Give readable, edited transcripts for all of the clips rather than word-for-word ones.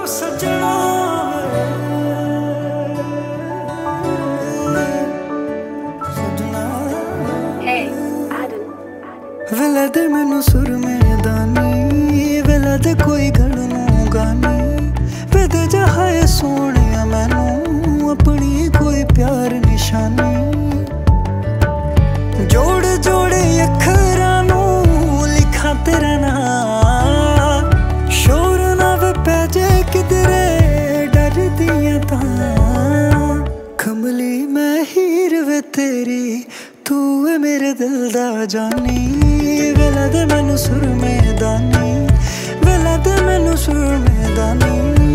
सजना वेला दे मैनू सुर में दानी, वेला दे कोई गलनू गानी, वेद जहाए सोने मैनू अपनी कोई प्यार निशानी। जोड़ जोड़े अखरां नू लिखा तेरा नाम, शोर ना वे पै जे किधरे डर दिया तां। कमली मैं हीर वे तेरी, तू है मेरे दिल दा जानी। वेला दे मैनू सुर में दानी, वेला दे मैनू सुर में दानी।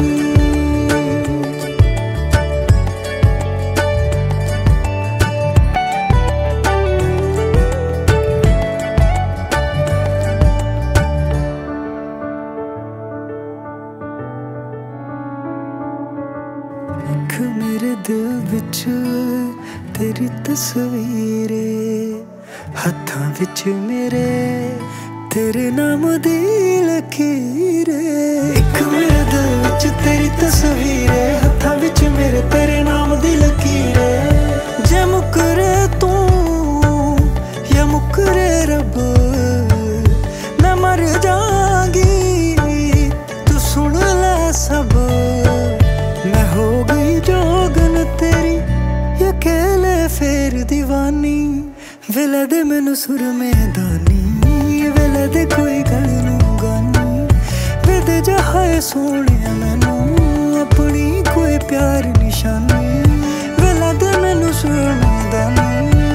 एक मेरे दिल विच तेरी तस्वीर, हत्थां विच मेरे तेरे नाम दी लकीर। एक मेरे दिल विच तेरी तस्वीर, हत्थां विच मेरे तेरे नाम दी लकीर। जे मुकरे तू या मुकरे रब, मैं मर जाऊंगी तू सुन ले सब। मैं हो गई जोगन तेरी अकेले फेर दीवानी। वेला दे मैनू सुर में दानी, वेला दे कोई गलनू गानी, वेद जहाए सोने मैनू अपनी कोई प्यार निशानी। वेला दे मैनू सुर में दानी।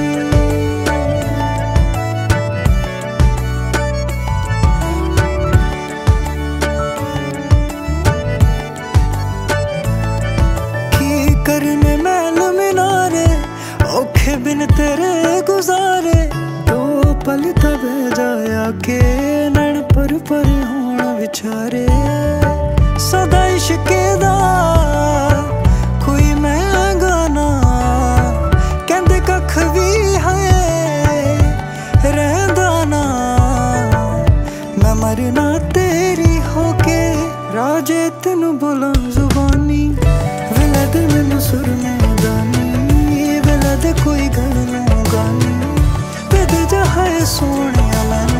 करने मैल मिनारे औखे बिन तेरे गुजारे, दो पल तब जाया के नैन पर होना विचारे। सदा इश्के दा कोई मैं गाना, कहंदे कख भी है रहंदा ना। मैं मरना तेरी होके राजे तेनू बोला जुबानी। वेला दे मैनू सुर में दानी, वेला दे कोई गलनू गानी, वेद जहाए सोने मैं